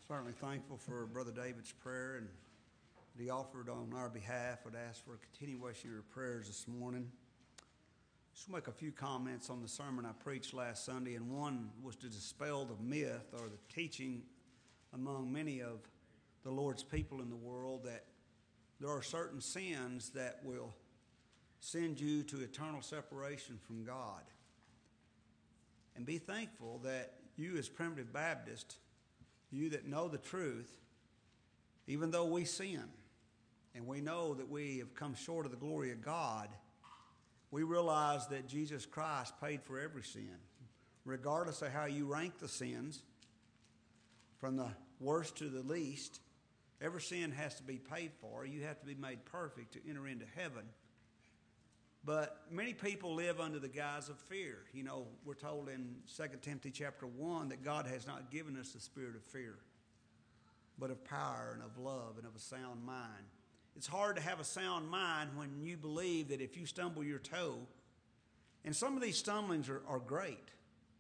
Certainly thankful for Brother David's prayer and that he offered on our behalf. I'd ask for a continuation of your prayers this morning. Just make a few comments on the sermon I preached last Sunday, and one was to dispel the myth or the teaching among many of the Lord's people in the world that there are certain sins that will send you to eternal separation from God. And be thankful that you as Primitive Baptist, you that know the truth, even though we sin and we know that we have come short of the glory of God, we realize that Jesus Christ paid for every sin. Regardless of how you rank the sins, from the worst to the least, every sin has to be paid for. You have to be made perfect to enter into heaven. But many people live under the guise of fear. You know, we're told in 2 Timothy chapter 1 that God has not given us the spirit of fear, but of power and of love and of a sound mind. It's hard to have a sound mind when you believe that if you stumble your toe, and some of these stumblings are great,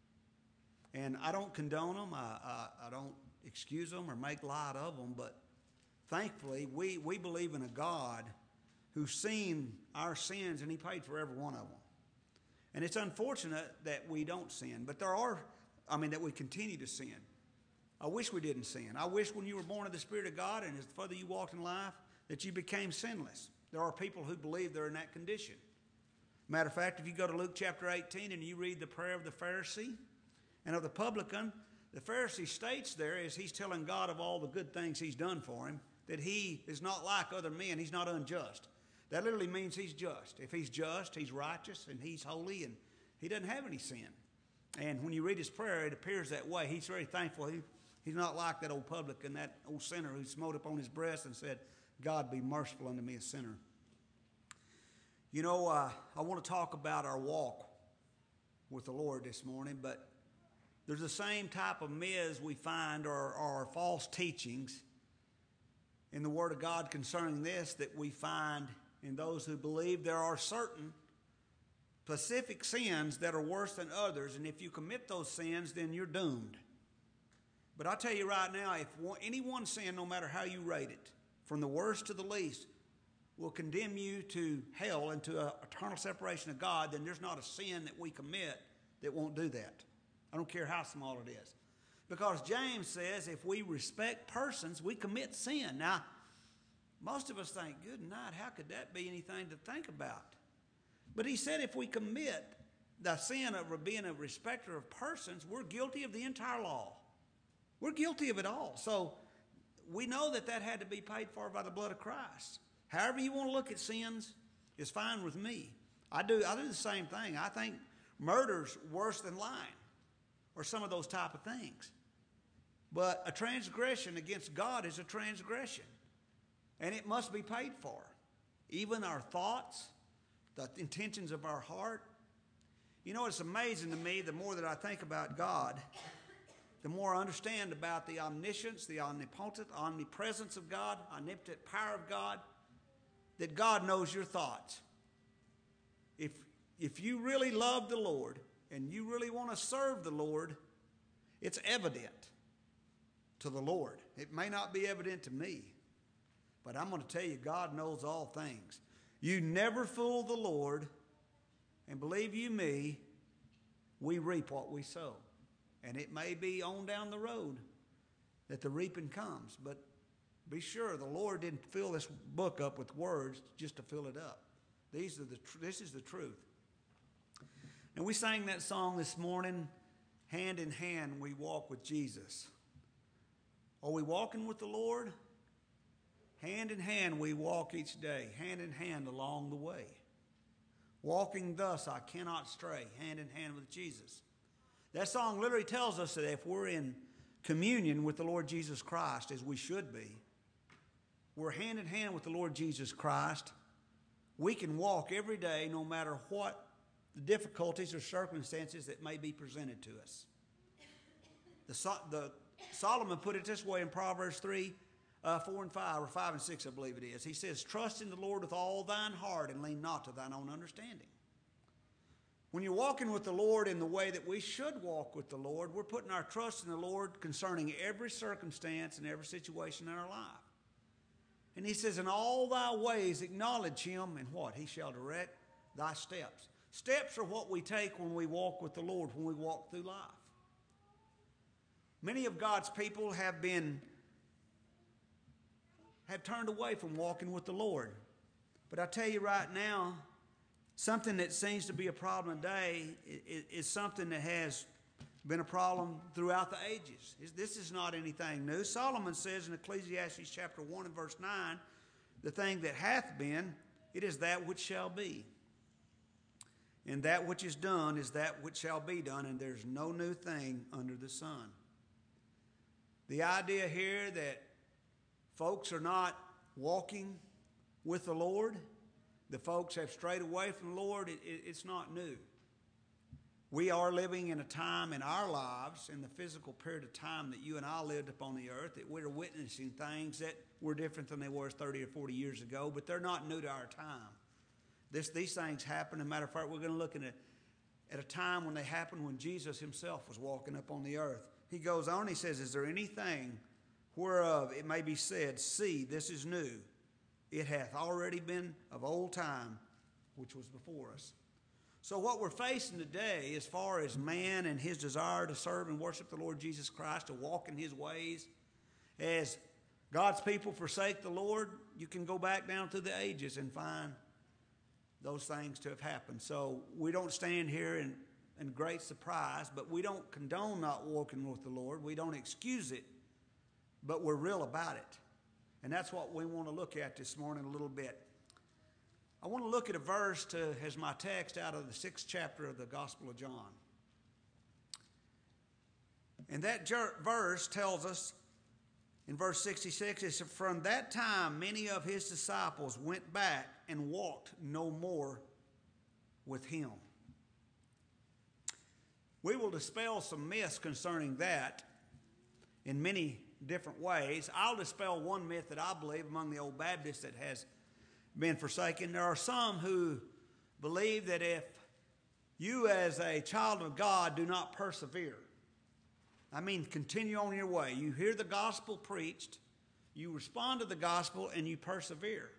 and I don't condone them, I don't excuse them or make light of them, but thankfully we believe in a God who's seen our sins, and he paid for every one of them. And it's unfortunate that we don't sin, but that we continue to sin. I wish we didn't sin. I wish when you were born of the Spirit of God and as further you walked in life that you became sinless. There are people who believe they're in that condition. Matter of fact, if you go to Luke chapter 18 and you read the prayer of the Pharisee and of the publican, the Pharisee states there, as he's telling God of all the good things he's done for him, that he is not like other men. He's not unjust. That literally means he's just. If he's just, he's righteous, and he's holy, and he doesn't have any sin. And when you read his prayer, it appears that way. He's very thankful. He's not like that old publican, that old sinner who smote upon his breast and said, God, be merciful unto me, a sinner. You know, I want to talk about our walk with the Lord this morning, but there's the same type of myths we find or false teachings in the Word of God concerning this that we find in those who believe there are certain specific sins that are worse than others, and if you commit those sins, then you're doomed. But I tell you right now, if any one sin, no matter how you rate it, from the worst to the least, will condemn you to hell and to eternal separation of God, then there's not a sin that we commit that won't do that. I don't care how small it is. Because James says if we respect persons, we commit sin. Now, most of us think, good night, how could that be anything to think about? But he said if we commit the sin of being a respecter of persons, we're guilty of the entire law. We're guilty of it all. So we know that had to be paid for by the blood of Christ. However you want to look at sins is fine with me. I do the same thing. I think murder's worse than lying or some of those type of things. But a transgression against God is a transgression, and it must be paid for. Even our thoughts, the intentions of our heart. You know, it's amazing to me, the more that I think about God, the more I understand about the omniscience, the omnipresence of God, omnipotent power of God, that God knows your thoughts. If you really love the Lord and you really want to serve the Lord, it's evident to the Lord. It may not be evident to me, but I'm going to tell you, God knows all things. You never fool the Lord, and believe you me, we reap what we sow. And it may be on down the road that the reaping comes, but be sure the Lord didn't fill this book up with words just to fill it up. This is the truth. And we sang that song this morning, hand in hand we walk with Jesus. Are we walking with the Lord? Hand in hand we walk each day, hand in hand along the way. Walking thus I cannot stray, hand in hand with Jesus. That song literally tells us that if we're in communion with the Lord Jesus Christ, as we should be, we're hand in hand with the Lord Jesus Christ, we can walk every day no matter what the difficulties or circumstances that may be presented to us. Solomon put it this way in Proverbs 3, 4 and 5, or 5 and 6, I believe it is. He says, trust in the Lord with all thine heart and lean not to thine own understanding. When you're walking with the Lord in the way that we should walk with the Lord, we're putting our trust in the Lord concerning every circumstance and every situation in our life. And he says, in all thy ways acknowledge him, and what? He shall direct thy steps. Steps are what we take when we walk with the Lord, when we walk through life. Many of God's people have turned away from walking with the Lord. But I tell you right now, something that seems to be a problem today is something that has been a problem throughout the ages. This is not anything new. Solomon says in Ecclesiastes chapter 1 and verse 9, the thing that hath been, it is that which shall be. And that which is done is that which shall be done, and there's no new thing under the sun. The idea here that folks are not walking with the Lord, the folks have strayed away from the Lord, it's not new. We are living in a time in our lives, in the physical period of time that you and I lived upon the earth, that we're witnessing things that were different than they were 30 or 40 years ago, but they're not new to our time. These things happen. As a matter of fact, we're going to look at a time when they happened when Jesus himself was walking up on the earth. He goes on, he says, is there anything whereof it may be said, see, this is new? It hath already been of old time, which was before us. So what we're facing today, as far as man and his desire to serve and worship the Lord Jesus Christ, to walk in his ways, as God's people forsake the Lord, you can go back down through the ages and find those things to have happened. So we don't stand here in great surprise, but we don't condone not walking with the Lord. We don't excuse it, but we're real about it. And that's what we want to look at this morning a little bit. I want to look at a verse as my text out of the 6th chapter of the Gospel of John. And that verse tells us in verse 66, it says, from that time many of his disciples went back and walked no more with him. We will dispel some myths concerning that in many different ways. I'll dispel one myth that I believe among the old Baptists that has been forsaken. There are some who believe that if you as a child of God do not persevere, I mean continue on your way, you hear the gospel preached, you respond to the gospel, and you persevere.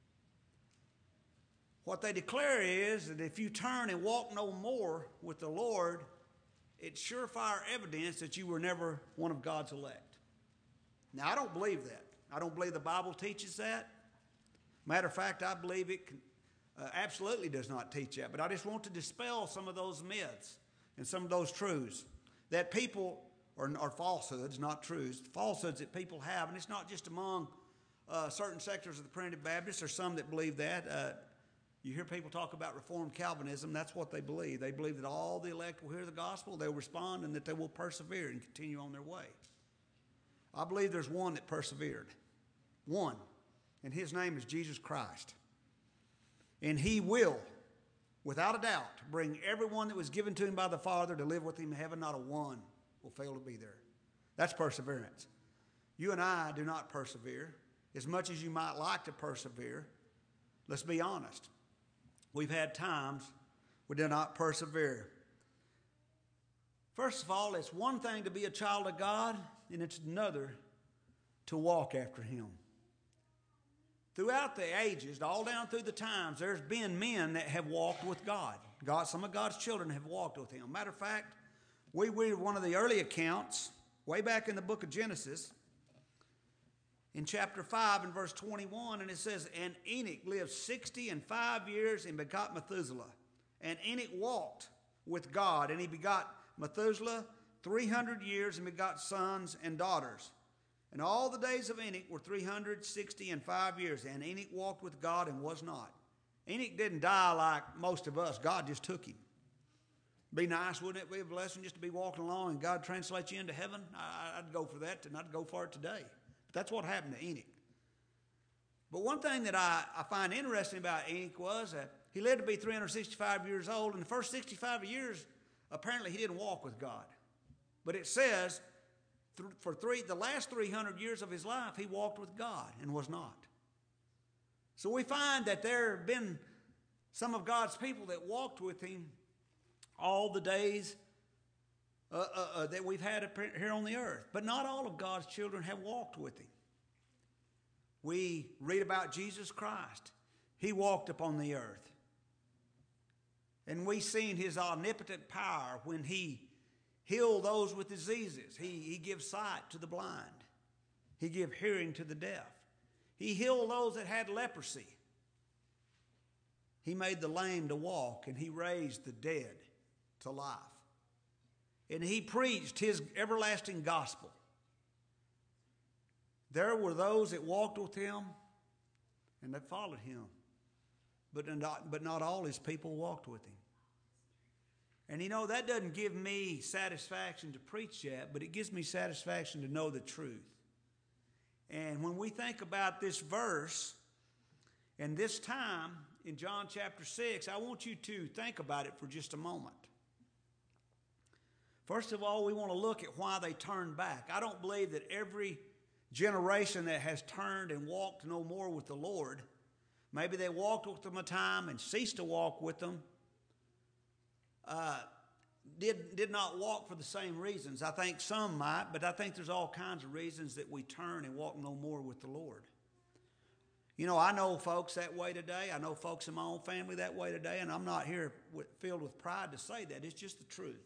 What they declare is that if you turn and walk no more with the Lord, it's surefire evidence that you were never one of God's elect. Now, I don't believe that. I don't believe the Bible teaches that. Matter of fact, I believe it absolutely does not teach that. But I just want to dispel some of those myths and some of those truths that people, or falsehoods, not truths, falsehoods that people have. And it's not just among certain sectors of the Primitive Baptists. There's some that believe that. You hear people talk about Reformed Calvinism. That's what they believe. They believe that all the elect will hear the gospel, they'll respond, and that they will persevere and continue on their way. I believe there's one that persevered. One. And his name is Jesus Christ. And he will, without a doubt, bring everyone that was given to him by the Father to live with him in heaven. Not a one will fail to be there. That's perseverance. You and I do not persevere. As much as you might like to persevere, let's be honest. We've had times we did not persevere. First of all, it's one thing to be a child of God, and it's another to walk after him. Throughout the ages, all down through the times, there's been men that have walked with God. Some of God's children have walked with him. Matter of fact, we read one of the early accounts, way back in the book of Genesis, in chapter 5 and verse 21, and it says, and Enoch lived 65 years and begot Methuselah. And Enoch walked with God, and he begot Methuselah 300 years and begot sons and daughters. And all the days of Enoch were 365 years, and Enoch walked with God and was not. Enoch didn't die like most of us. God just took him. Be nice, wouldn't it be a blessing just to be walking along and God translates you into heaven? I'd go for that, and I'd go for it today. But that's what happened to Enoch. But one thing that I find interesting about Enoch was that he lived to be 365 years old, and the first 65 years, apparently he didn't walk with God. But it says for the last 300 years of his life, he walked with God and was not. So we find that there have been some of God's people that walked with him all the days that we've had here on the earth. But not all of God's children have walked with him. We read about Jesus Christ. He walked upon the earth. And we've seen his omnipotent power when he healed those with diseases. He gives sight to the blind. He gives hearing to the deaf. He healed those that had leprosy. He made the lame to walk, and he raised the dead to life. And he preached his everlasting gospel. There were those that walked with him and that followed him. But not all his people walked with him. And that doesn't give me satisfaction to preach that, but it gives me satisfaction to know the truth. And when we think about this verse and this time in John chapter 6, I want you to think about it for just a moment. First of all, we want to look at why they turned back. I don't believe that every generation that has turned and walked no more with the Lord, maybe they walked with them a time and ceased to walk with them, did not walk for the same reasons. I think some might, but I think there's all kinds of reasons that we turn and walk no more with the Lord. I know folks that way today. I know folks in my own family that way today, and I'm not here filled with pride to say that. It's just the truth.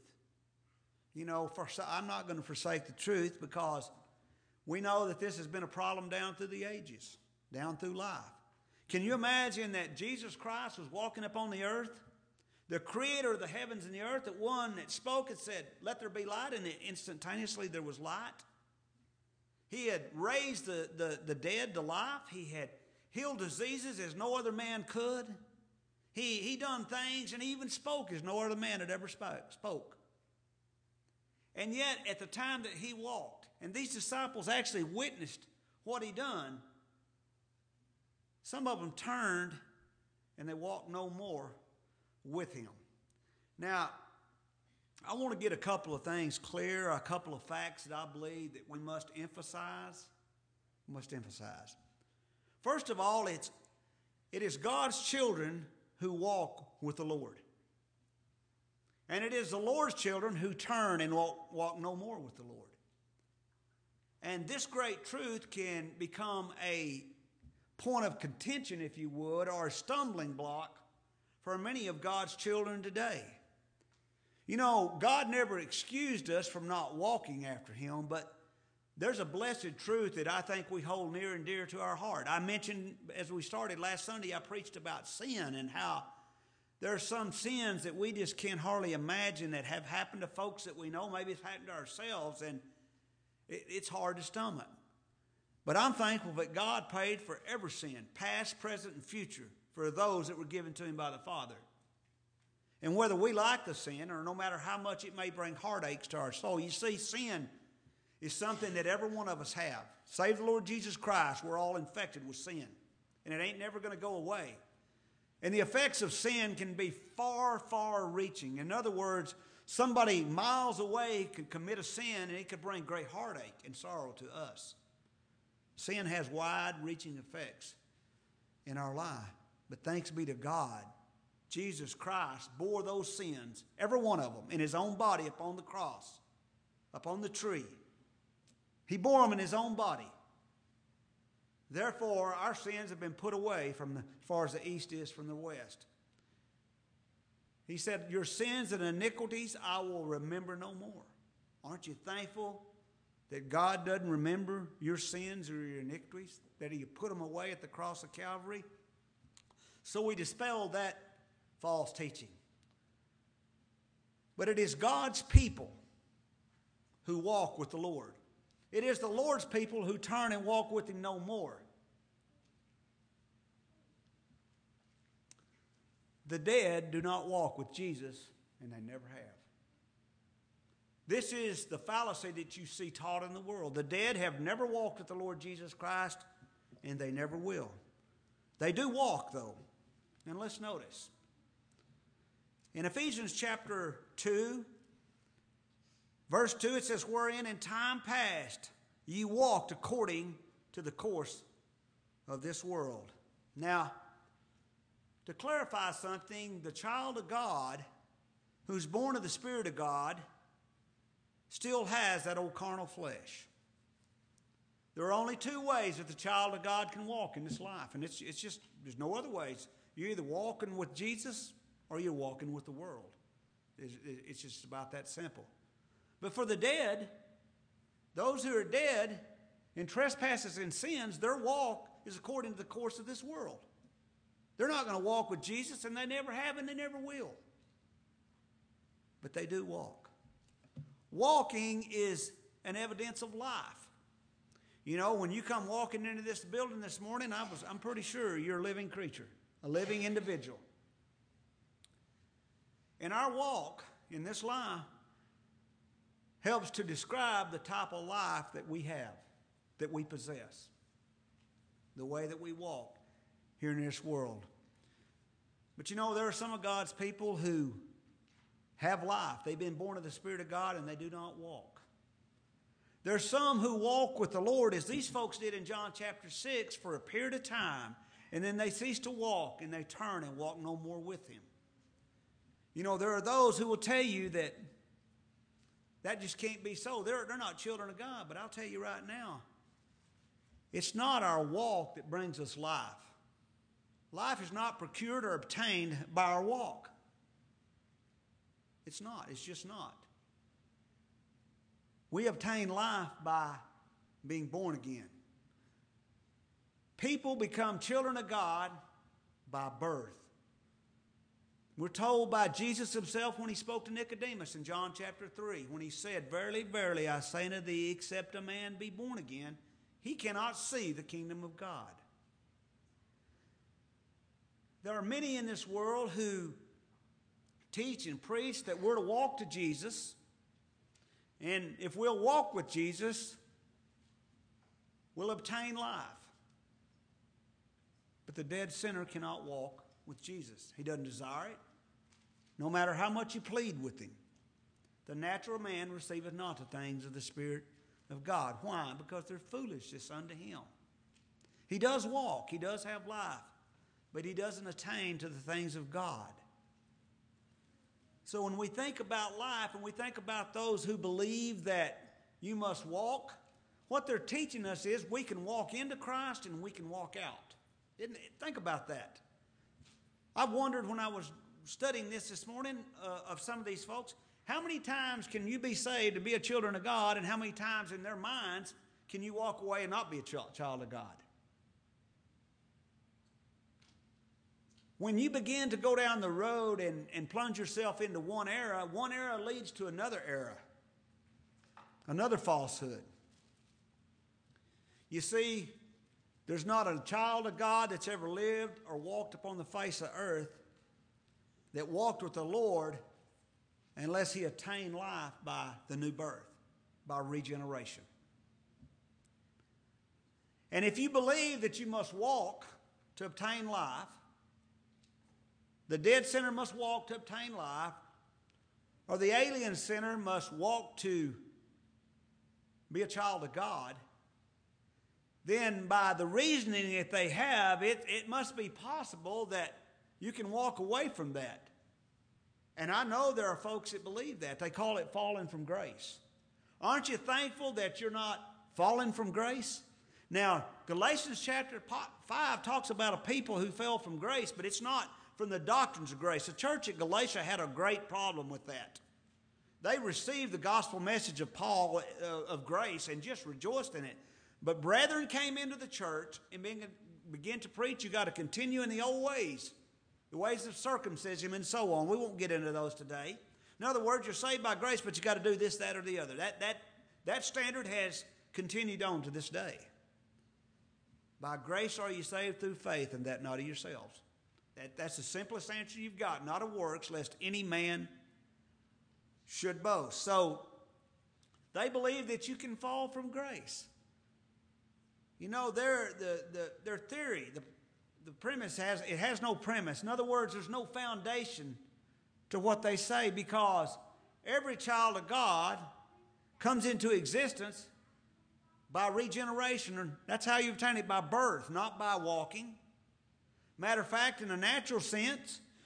I'm not going to forsake the truth because we know that this has been a problem down through the ages, down through life. Can you imagine that Jesus Christ was walking upon the earth? The creator of the heavens and the earth, the one that spoke and said, "Let there be light," and instantaneously there was light. He had raised the dead to life. He had healed diseases as no other man could. He done things, and he even spoke as no other man had ever spoke. And yet, at the time that he walked, and these disciples actually witnessed what he done, some of them turned and they walked no more with him. Now, I want to get a couple of things clear, a couple of facts that I believe that we must emphasize. First of all, it is God's children who walk with the Lord. And it is the Lord's children who turn and walk no more with the Lord. And this great truth can become a point of contention, if you would, or a stumbling block for many of God's children today. God never excused us from not walking after him, but there's a blessed truth that I think we hold near and dear to our heart. I mentioned, as we started last Sunday, I preached about sin and how there are some sins that we just can't hardly imagine that have happened to folks that we know. Maybe it's happened to ourselves, and it's hard to stomach. But I'm thankful that God paid for every sin, past, present, and future, for those that were given to him by the Father. And whether we like the sin, or no matter how much it may bring heartaches to our soul, you see, sin is something that every one of us have. Save the Lord Jesus Christ, we're all infected with sin. And it ain't never going to go away. And the effects of sin can be far, far reaching. In other words, somebody miles away could commit a sin and it could bring great heartache and sorrow to us. Sin has wide-reaching effects in our life. But thanks be to God, Jesus Christ bore those sins, every one of them, in his own body upon the cross, upon the tree. He bore them in his own body. Therefore, our sins have been put away from as far as the east is from the west. He said, "Your sins and iniquities I will remember no more." Aren't you thankful that God doesn't remember your sins or your iniquities, that he put them away at the cross of Calvary? So we dispelled that false teaching. But it is God's people who walk with the Lord. It is the Lord's people who turn and walk with him no more. The dead do not walk with Jesus, and they never have. This is the fallacy that you see taught in the world. The dead have never walked with the Lord Jesus Christ, and they never will. They do walk, though. And let's notice. In Ephesians chapter 2, verse 2, it says, "Wherein in time past ye walked according to the course of this world." Now, to clarify something, the child of God who's born of the Spirit of God still has that old carnal flesh. There are only two ways that the child of God can walk in this life, and it's just, there's no other ways. You're either walking with Jesus or you're walking with the world. It's just about that simple. But for the dead, those who are dead in trespasses and sins, their walk is according to the course of this world. They're not going to walk with Jesus, and they never have and they never will. But they do walk. Walking is an evidence of life. You know, when you come walking into this building this morning, I'm pretty sure you're a living creature, a living individual. And our walk in this life helps to describe the type of life that we have, that we possess, the way that we walk here in this world. But you know, there are some of God's people who have life. They've been born of the Spirit of God and they do not walk. There are some who walk with the Lord as these folks did in John chapter 6 for a period of time, and then they cease to walk and they turn and walk no more with Him. You know, there are those who will tell you that just can't be so. They're not children of God, but I'll tell you right now, it's not our walk that brings us life. Life is not procured or obtained by our walk. It's not. It's just not. We obtain life by being born again. People become children of God by birth. We're told by Jesus Himself when He spoke to Nicodemus in John chapter 3, when He said, "Verily, verily, I say unto thee, except a man be born again, he cannot see the kingdom of God." There are many in this world who teach and preach that we're to walk to Jesus, and if we'll walk with Jesus, we'll obtain life. But the dead sinner cannot walk with Jesus. He doesn't desire it, no matter how much you plead with Him. The natural man receiveth not the things of the Spirit of God. Why? Because they're foolishness unto him. He does walk, he does have life, but he doesn't attain to the things of God. So when we think about life and we think about those who believe that you must walk, what they're teaching us is we can walk into Christ and we can walk out. Think about that. I've wondered when I was studying this morning of some of these folks, how many times can you be saved and be a children of God, and how many times in their minds can you walk away and not be a child of God? When you begin to go down the road and plunge yourself into one era leads to another era, another falsehood. You see, there's not a child of God that's ever lived or walked upon the face of earth that walked with the Lord unless he attained life by the new birth, by regeneration. And if you believe that you must walk to obtain life, the dead sinner must walk to obtain life, or the alien sinner must walk to be a child of God, then by the reasoning that they have, it must be possible that you can walk away from that. And I know there are folks that believe that. They call it falling from grace. Aren't you thankful that you're not falling from grace? Now, Galatians chapter 5 talks about a people who fell from grace, but it's not from the doctrines of grace. The church at Galatia had a great problem with that. They received the gospel message of Paul of grace and just rejoiced in it. But brethren came into the church and began to preach, you got to continue in the old ways, the ways of circumcision and so on. We won't get into those today. In other words, you're saved by grace, but you got to do this, that, or the other. That standard has continued on to this day. By grace are you saved through faith, and that not of yourselves. That's the simplest answer you've got, not of works, lest any man should boast. So they believe that you can fall from grace. You know, their theory, the premise has no premise. In other words, there's no foundation to what they say, because every child of God comes into existence by regeneration. That's how you obtain it, by birth, not by walking. Matter of fact, in a natural sense,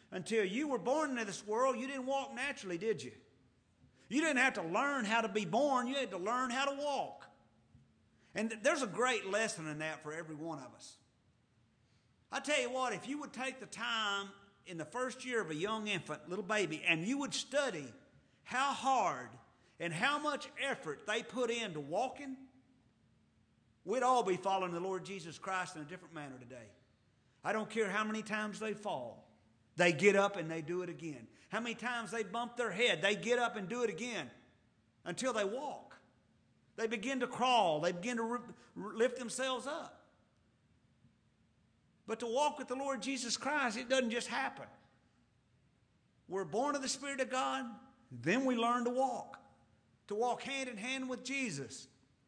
Until you were born into this world, you didn't walk naturally, did you? You didn't have to learn how to be born. You had to learn how to walk. And there's a great lesson in that for every one of us. I tell you what, if you would take the time in the first year of a young infant, little baby, and you would study how hard and how much effort they put into walking, we'd all be following the Lord Jesus Christ in a different manner today. I don't care how many times they fall. They get up and they do it again. How many times they bump their head, they get up and do it again until they walk. They begin to crawl. They begin to lift themselves up. But to walk with the Lord Jesus Christ, it doesn't just happen. We're born of the Spirit of God, then we learn to walk hand in hand with Jesus.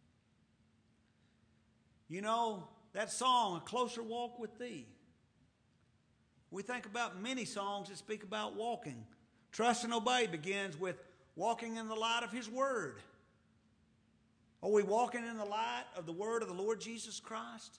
You know, that song, A Closer Walk with Thee. We think about many songs that speak about walking. Trust and Obey begins with walking in the light of His Word. Are we walking in the light of the Word of the Lord Jesus Christ?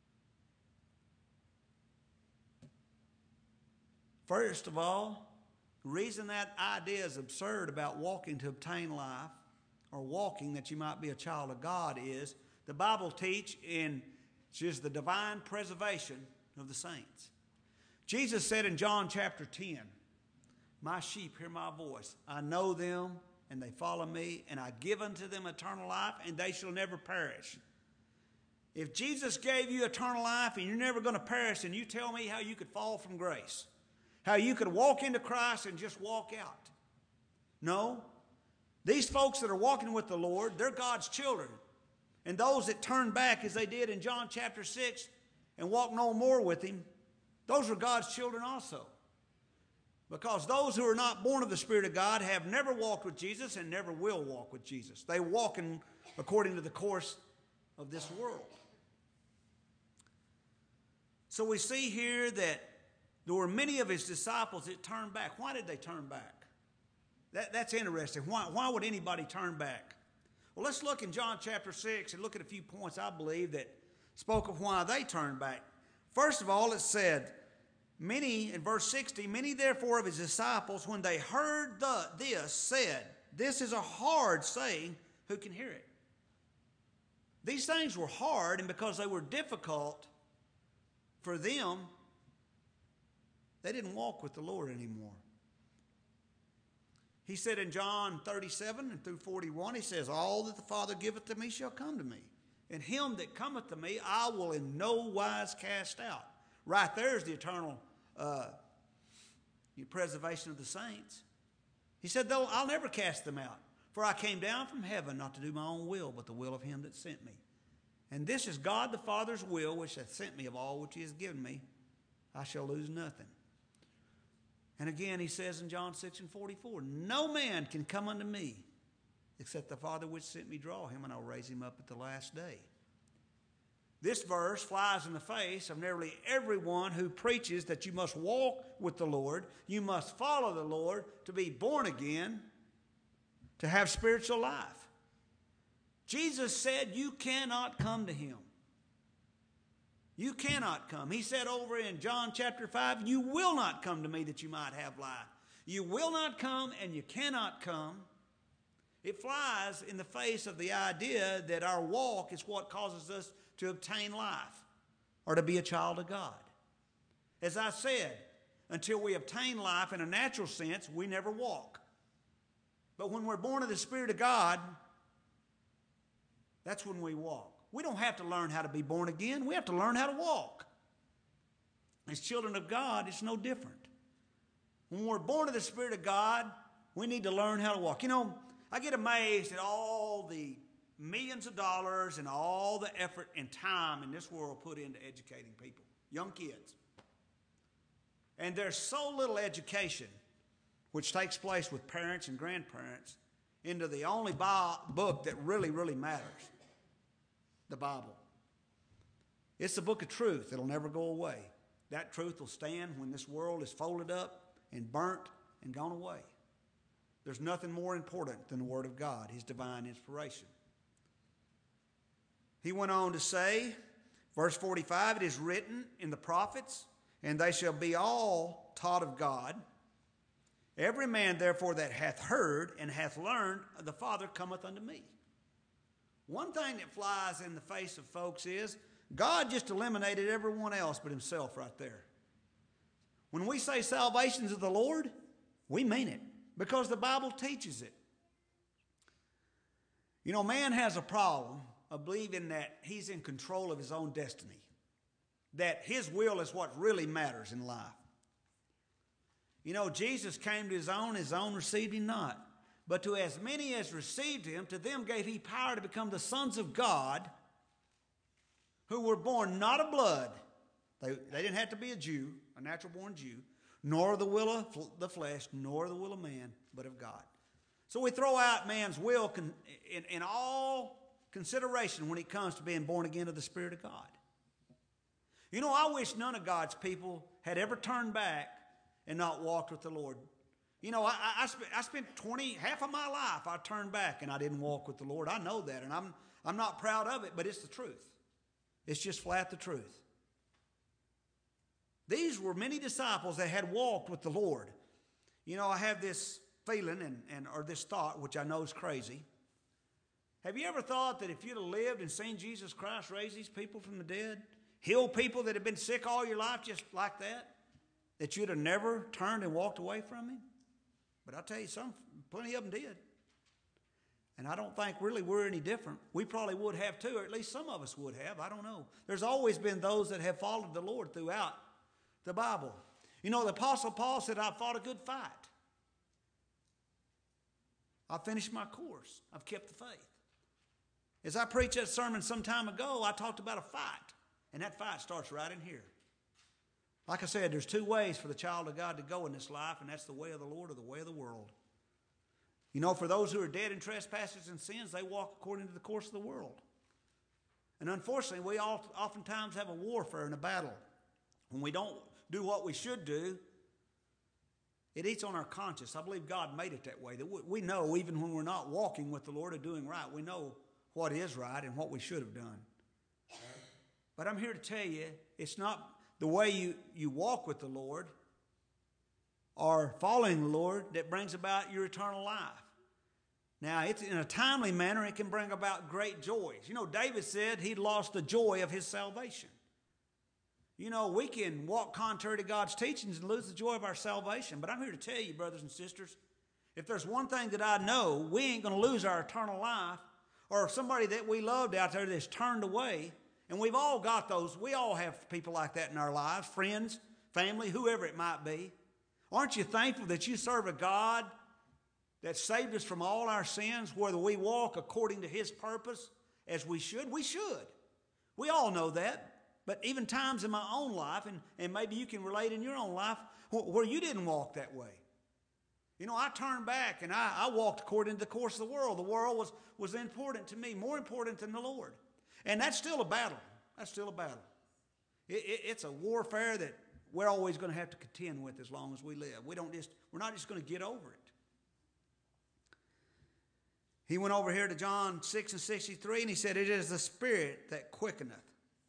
First of all, the reason that idea is absurd about walking to obtain life, or walking that you might be a child of God, is the Bible teaches in just the divine preservation of the saints. Jesus said in John chapter 10, "My sheep hear my voice. I know them, and they follow me, and I give unto them eternal life, and they shall never perish." If Jesus gave you eternal life and you're never going to perish, then you tell me how you could fall from grace, how you could walk into Christ and just walk out. No. These folks that are walking with the Lord, they're God's children. And those that turn back, as they did in John chapter 6, and walk no more with Him, those are God's children also. Because those who are not born of the Spirit of God have never walked with Jesus and never will walk with Jesus. They walk according to the course of this world. So we see here that there were many of His disciples that turned back. Why did they turn back? That's interesting. Why would anybody turn back? Well, let's look in John chapter 6 and look at a few points, I believe, that spoke of why they turned back. First of all, it said, many, in verse 60, many therefore of His disciples, when they heard this, said, "This is a hard saying, who can hear it?" These things were hard, and because they were difficult for them, they didn't walk with the Lord anymore. He said in John 37 and through 41, He says, "All that the Father giveth to me shall come to me. And him that cometh to me, I will in no wise cast out." Right there is the eternal preservation of the saints. He said, "I'll never cast them out. For I came down from heaven not to do my own will, but the will of Him that sent me. And this is God the Father's will, which hath sent me. Of all which He has given me, I shall lose nothing." And again, He says in John 6 and 44, "No man can come unto me, except the Father which sent me draw him, and I'll raise him up at the last day." This verse flies in the face of nearly everyone who preaches that you must walk with the Lord, you must follow the Lord to be born again, to have spiritual life. Jesus said you cannot come to Him. You cannot come. He said over in John chapter 5, "You will not come to me that you might have life." You will not come and you cannot come. It flies in the face of the idea that our walk is what causes us to obtain life or to be a child of God. As I said, until we obtain life in a natural sense, we never walk. But when we're born of the Spirit of God, that's when we walk. We don't have to learn how to be born again. We have to learn how to walk. As children of God, it's no different. When we're born of the Spirit of God, we need to learn how to walk. You know, I get amazed at all the millions of dollars and all the effort and time in this world put into educating people, young kids. And there's so little education, which takes place with parents and grandparents, into the only book that really, really matters, the Bible. It's the book of truth. It'll never go away. That truth will stand when this world is folded up and burnt and gone away. There's nothing more important than the Word of God, His divine inspiration. He went on to say, verse 45, "It is written in the prophets and they shall be all taught of God. Every man, therefore, that hath heard and hath learned of the Father cometh unto me. One thing that flies in the face of folks is God just eliminated everyone else but himself right there. When we say salvation's of the Lord, we mean it because the Bible teaches it. You know, man has a problem of believing that he's in control of his own destiny, that his will is what really matters in life. You know, Jesus came to his own received him not. But to as many as received him, to them gave he power to become the sons of God, who were born not of blood. They didn't have to be a Jew, a natural-born Jew, nor the will of the flesh, nor the will of man, but of God. So we throw out man's will in all consideration when it comes to being born again of the Spirit of God. You know, I wish none of God's people had ever turned back and not walked with the Lord. You know, I spent half of my life, I turned back and I didn't walk with the Lord. I know that, and I'm not proud of it, but it's the truth. It's just flat the truth. These were many disciples that had walked with the Lord. You know, I have this feeling or this thought, which I know is crazy. Have you ever thought that if you'd have lived and seen Jesus Christ raise these people from the dead, heal people that have been sick all your life just like that you'd have never turned and walked away from him? But I'll tell you, plenty of them did. And I don't think really we're any different. We probably would have too, or at least some of us would have. I don't know. There's always been those that have followed the Lord throughout the Bible. You know, the Apostle Paul said, I've fought a good fight. I've finished my course. I've kept the faith. As I preached that sermon some time ago, I talked about a fight. And that fight starts right in here. Like I said, there's two ways for the child of God to go in this life, and that's the way of the Lord or the way of the world. You know, for those who are dead in trespasses and sins, they walk according to the course of the world. And unfortunately, we oftentimes have a warfare and a battle. When we don't do what we should do, it eats on our conscience. I believe God made it that way. That we know, even when we're not walking with the Lord or doing right, we know what is right and what we should have done. But I'm here to tell you, it's not the way you walk with the Lord or following the Lord that brings about your eternal life. Now, it's in a timely manner, it can bring about great joys. You know, David said he'd lost the joy of his salvation. You know, we can walk contrary to God's teachings and lose the joy of our salvation. But I'm here to tell you, brothers and sisters, if there's one thing that I know, we ain't going to lose our eternal life, or somebody that we loved out there that's turned away. And we've all got those. We all have people like that in our lives, friends, family, whoever it might be. Aren't you thankful that you serve a God that saved us from all our sins, whether we walk according to his purpose as we should? We should. We all know that. But even times in my own life, and maybe you can relate in your own life, where you didn't walk that way. You know, I turned back and I walked according to the course of the world. The world was important to me, more important than the Lord. And that's still a battle. That's still a battle. It's a warfare that we're always going to have to contend with as long as we live. We're not just going to get over it. He went over here to John 6:63, and he said, it is the Spirit that quickeneth.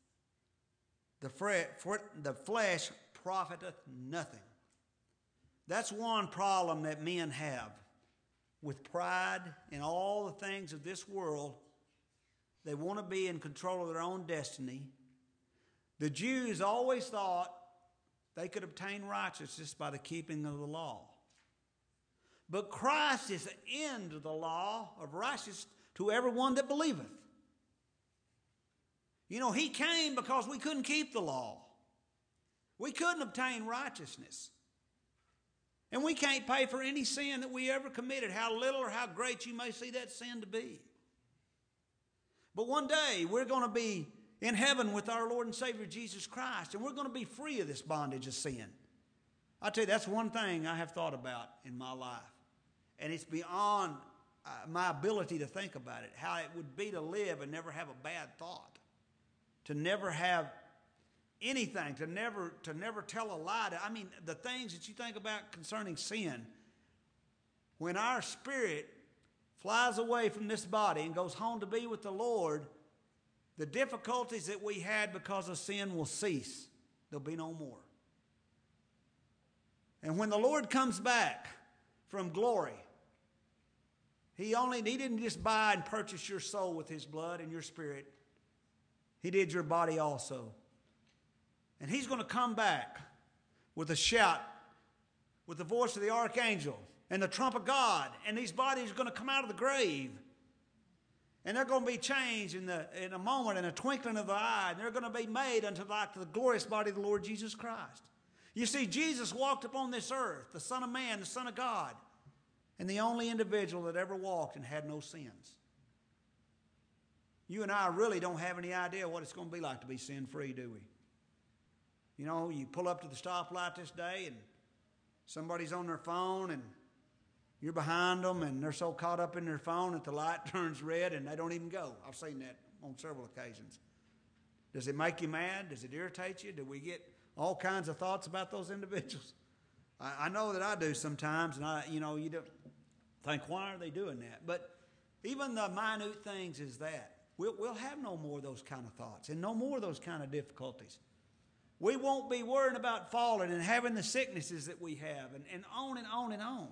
The flesh profiteth nothing. That's one problem that men have with pride and all the things of this world. They want to be in control of their own destiny. The Jews always thought they could obtain righteousness by the keeping of the law. But Christ is the end of the law of righteousness to everyone that believeth. You know, he came because we couldn't keep the law. We couldn't obtain righteousness. And we can't pay for any sin that we ever committed, how little or how great you may see that sin to be. But one day, we're going to be in heaven with our Lord and Savior Jesus Christ, and we're going to be free of this bondage of sin. I tell you, that's one thing I have thought about in my life. And it's beyond my ability to think about it, how it would be to live and never have a bad thought, to never have anything, to never tell a lie. I mean, the things that you think about concerning sin, when our spirit flies away from this body and goes home to be with the Lord, the difficulties that we had because of sin will cease. There'll be no more. And when the Lord comes back from glory, He didn't just buy and purchase your soul with His blood and your spirit. He did your body also. And He's going to come back with a shout, with the voice of the archangel and the trump of God. And these bodies are going to come out of the grave. And they're going to be changed in a moment, in a twinkling of the eye. And they're going to be made unto like the glorious body of the Lord Jesus Christ. You see, Jesus walked upon this earth, the Son of Man, the Son of God, and the only individual that ever walked and had no sins. You and I really don't have any idea what it's going to be like to be sin-free, do we? You know, you pull up to the stoplight this day and somebody's on their phone and you're behind them and they're so caught up in their phone that the light turns red and they don't even go. I've seen that on several occasions. Does it make you mad? Does it irritate you? Do we get all kinds of thoughts about those individuals? I know that I do sometimes, and you don't think, why are they doing that? But even the minute things is that. We'll have no more of those kind of thoughts and no more of those kind of difficulties. We won't be worrying about falling and having the sicknesses that we have and on and on and on.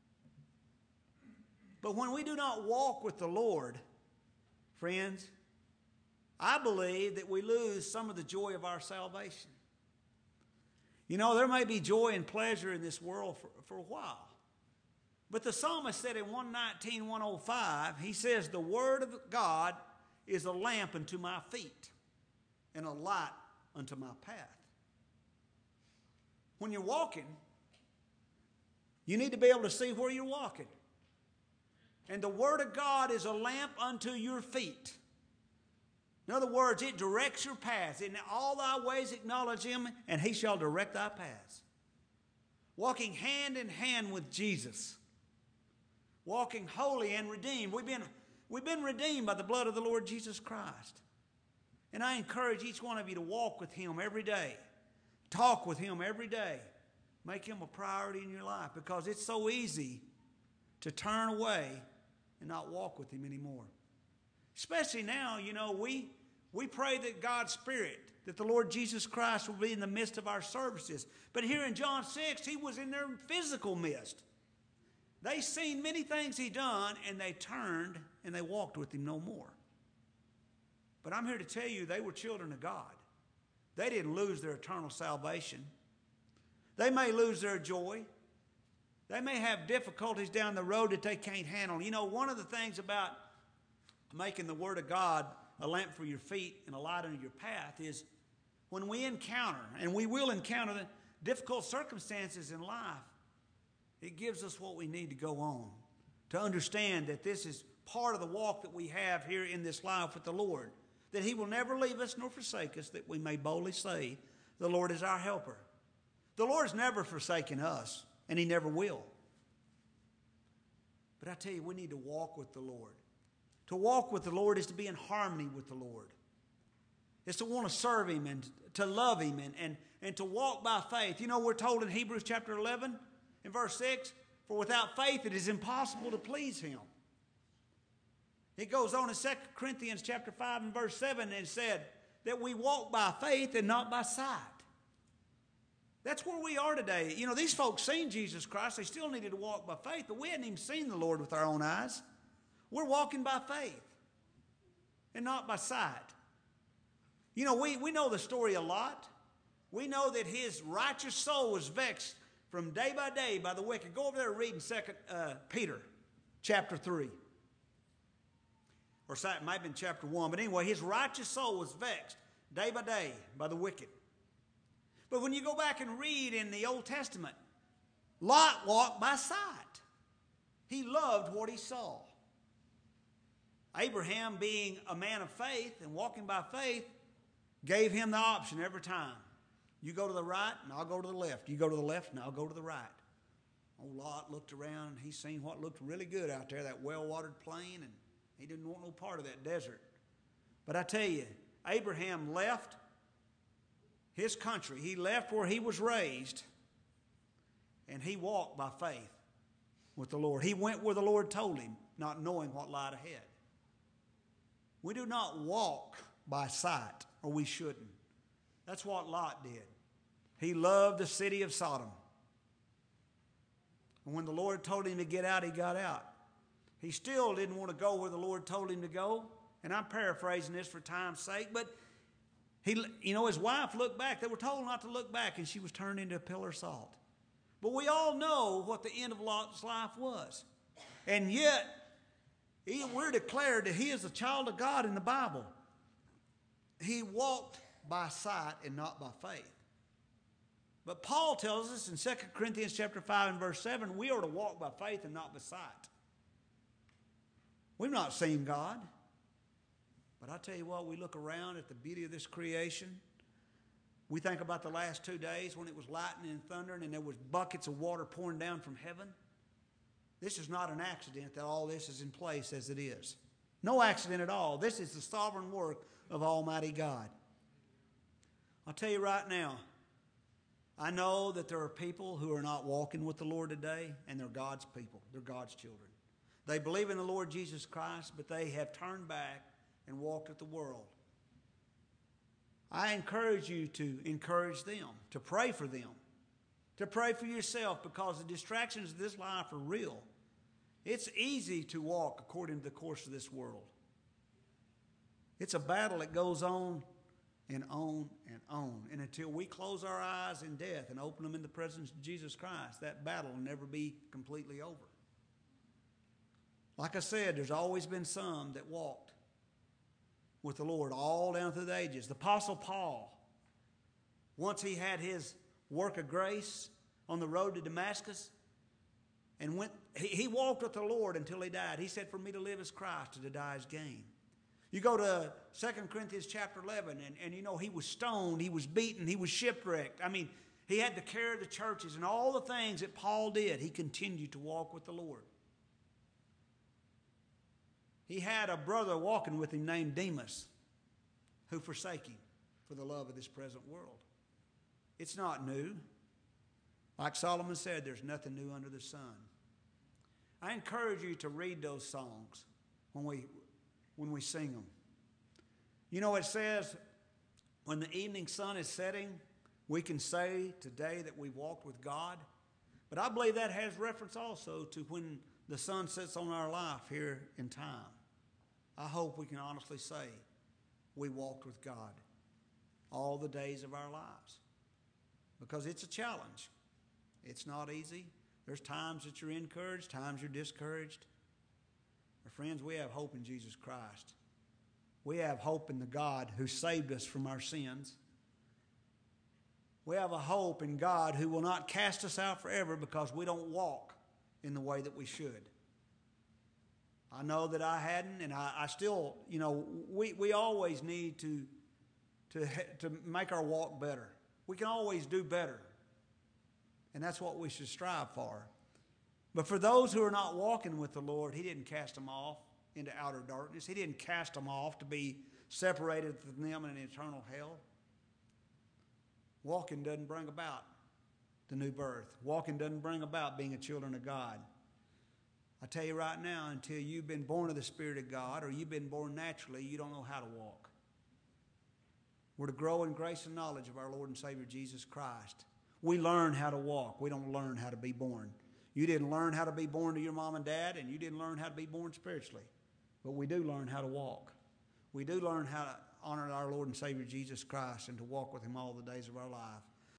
But when we do not walk with the Lord, friends, I believe that we lose some of the joy of our salvation. You know, there may be joy and pleasure in this world for a while. But the psalmist said in 119, 105, he says, the word of God is a lamp unto my feet and a light unto my path. When you're walking, you need to be able to see where you're walking. And the word of God is a lamp unto your feet. In other words, it directs your paths. In all thy ways acknowledge Him, and He shall direct thy paths. Walking hand in hand with Jesus. Walking holy and redeemed. We've been redeemed by the blood of the Lord Jesus Christ. And I encourage each one of you to walk with Him every day. Talk with Him every day. Make Him a priority in your life, because it's so easy to turn away and not walk with Him anymore. Especially now, you know, we pray that God's Spirit, that the Lord Jesus Christ will be in the midst of our services. But here in John 6, He was in their physical midst. They seen many things He done, and they turned and they walked with Him no more. But I'm here to tell you, they were children of God. They didn't lose their eternal salvation. They may lose their joy. They may have difficulties down the road that they can't handle. You know, one of the things about making the Word of God a lamp for your feet and a light under your path is when we encounter, and we will encounter the difficult circumstances in life, it gives us what we need to go on, to understand that this is part of the walk that we have here in this life with the Lord, that He will never leave us nor forsake us, that we may boldly say, the Lord is our helper. The Lord's never forsaken us, and He never will. But I tell you, we need to walk with the Lord. To walk with the Lord is to be in harmony with the Lord. It's to want to serve Him and to love Him and to walk by faith. You know, we're told in Hebrews chapter 11, in verse 6, for without faith it is impossible to please Him. It goes on in 2 Corinthians chapter 5 and verse 7, and it said that we walk by faith and not by sight. That's where we are today. You know, these folks seen Jesus Christ. They still needed to walk by faith, but we hadn't even seen the Lord with our own eyes. We're walking by faith and not by sight. You know, we know the story a lot. We know that His righteous soul was vexed from day by day by the wicked. Go over there and read in 2 Peter chapter 3. Or it might have been chapter 1. But anyway, His righteous soul was vexed day by day by the wicked. But when you go back and read in the Old Testament, Lot walked by sight. He loved what he saw. Abraham, being a man of faith and walking by faith, gave him the option every time. You go to the right and I'll go to the left. You go to the left and I'll go to the right. Old Lot looked around. He seen what looked really good out there, that well-watered plain, and he didn't want no part of that desert. But I tell you, Abraham left his country. He left where he was raised, and he walked by faith with the Lord. He went where the Lord told him, not knowing what lied ahead. We do not walk by sight, or we shouldn't. That's what Lot did. He loved the city of Sodom. And when the Lord told him to get out, he got out. He still didn't want to go where the Lord told him to go. And I'm paraphrasing this for time's sake, but his wife looked back. They were told not to look back, and she was turned into a pillar of salt. But we all know what the end of Lot's life was. And yet, we're declared that he is a child of God in the Bible. He walked by sight and not by faith. But Paul tells us in 2 Corinthians chapter 5 and verse 7, we are to walk by faith and not by sight. We've not seen God. But I tell you what, we look around at the beauty of this creation. We think about the last 2 days when it was lightning and thundering and there was buckets of water pouring down from heaven. This is not an accident that all this is in place as it is. No accident at all. This is the sovereign work of Almighty God. I'll tell you right now, I know that there are people who are not walking with the Lord today, and they're God's people. They're God's children. They believe in the Lord Jesus Christ, but they have turned back and walked with the world. I encourage you to encourage them, to pray for them, to pray for yourself, because the distractions of this life are real. It's easy to walk according to the course of this world. It's a battle that goes on and on and on. And until we close our eyes in death and open them in the presence of Jesus Christ, that battle will never be completely over. Like I said, there's always been some that walked with the Lord all down through the ages. The Apostle Paul, once he had his work of grace on the road to Damascus, and he walked with the Lord until he died. He said, for me to live is Christ, and to die is gain. You go to 2 Corinthians chapter 11, and he was stoned, he was beaten, he was shipwrecked. I mean, he had to carry the churches, and all the things that Paul did, he continued to walk with the Lord. He had a brother walking with him named Demas, who forsake him for the love of this present world. It's not new. Like Solomon said, there's nothing new under the sun. I encourage you to read those songs when we sing them. It says, when the evening sun is setting, we can say today that we walked with God. But I believe that has reference also to when the sun sets on our life here in time. I hope we can honestly say we walked with God all the days of our lives, because it's a challenge. It's not easy. There's times that you're encouraged, times you're discouraged. But friends, we have hope in Jesus Christ. We have hope in the God who saved us from our sins. We have a hope in God who will not cast us out forever because we don't walk in the way that we should. I know that I hadn't, and I still, we always need to make our walk better. We can always do better. And that's what we should strive for. But for those who are not walking with the Lord, he didn't cast them off into outer darkness. He didn't cast them off to be separated from them in an eternal hell. Walking doesn't bring about the new birth. Walking doesn't bring about being a children of God. I tell you right now, until you've been born of the Spirit of God or you've been born naturally, you don't know how to walk. We're to grow in grace and knowledge of our Lord and Savior Jesus Christ. We learn how to walk. We don't learn how to be born. You didn't learn how to be born to your mom and dad, and you didn't learn how to be born spiritually. But we do learn how to walk. We do learn how to honor our Lord and Savior Jesus Christ and to walk with him all the days of our life.